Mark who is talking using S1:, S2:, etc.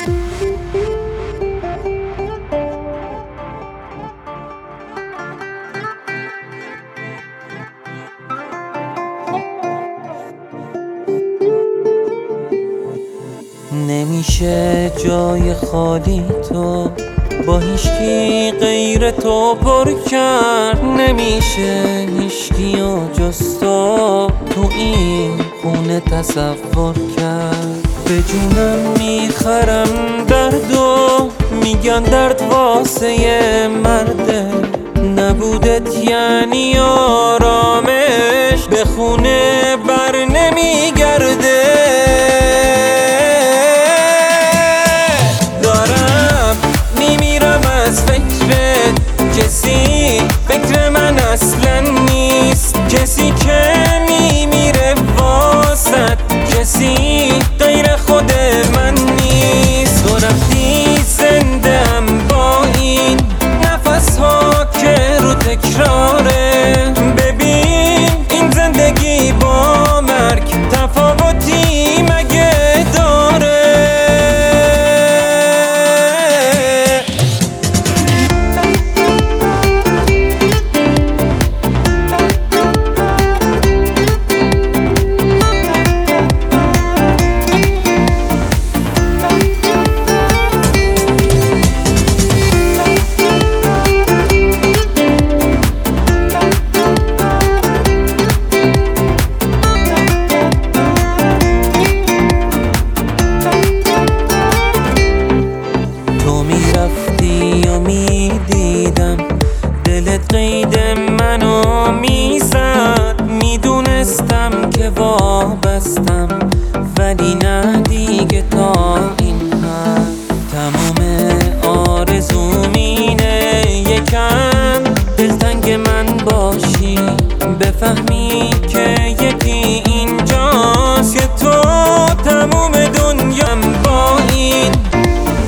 S1: نمیشه جای خالی تو با هیچکی غیر تو پر کرد، نمیشه هیچکیو جز تو این خونه تصور کرد. به جونم میخرم دردو، میگن درد واسه مرده، نبودت یعنی آرامش به خونه بر نمیگرده. کسی فکر من اصلا نیست، کسی که میمیره واسد، کسی غیر خود من نیست. تو رفتی زنده‌ام با این نفس ها که رو تکراره، ببین این زندگی با مرگ تفاوتی مگه داره؟ میدیدم دلت قید منو میزد، میدونستم که وابستم ولی نه دیگه تا این حد. تمام آرزوم اینه یکم دلتنگ من باشی، بفهمی که یکی اینجاست که تو تموم